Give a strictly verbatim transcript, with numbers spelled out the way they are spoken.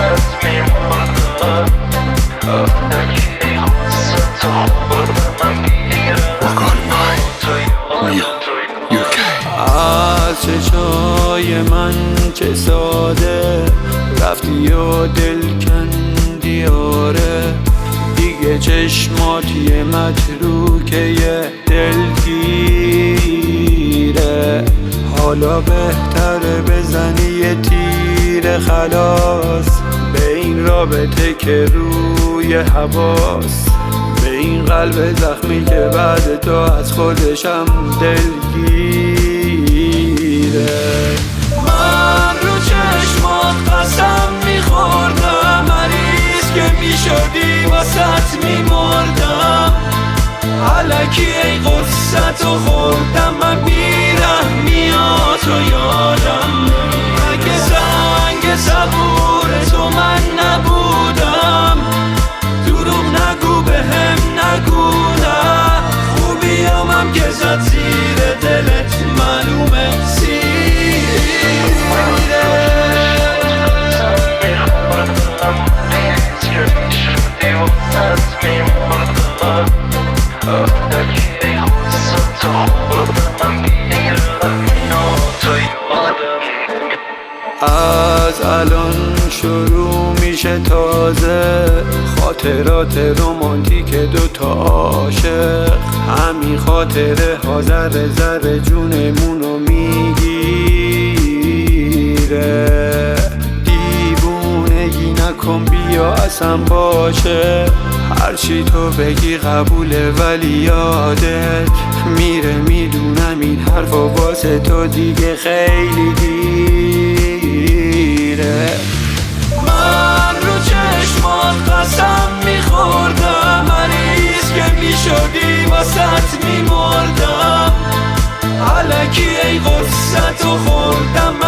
واسط میمردم علکی غصت خوردم میرم از چشای من چه ساده رفتی و دل کندی آره دیگه چشمات یه متروکه یه دلگیره حالا بهتره بزنی یه تیر خلاص به این رابطه که روی حواس به این قلب زخمی که بعد تو از خودشم دلگیره من رو چشمات قسم میخوردم مریض که میشدی واسط میمردم علکی ای غصت رو خوردم من بیرحمیاتو یادم اگه زنگ صبور تو من نبودم دروغ نگو به هم نگو نه خوبیامم که زد زیر دلت معلومه سیره از الان شروع میشه تازه خاطرات رمانتیک دوتا عاشق همین خاطره ها ذره ذره جونمونو میگیره دیوونگی نکن بیا اصلا باشه هرچی تو بگی قبوله ولی یادت میره میدونم این حرفا واسه تو دیگه خیلی دیره من رو چشمات قسم میخوردم مریض که میشدی واسط میمردم علکی ای غصت رو خوردم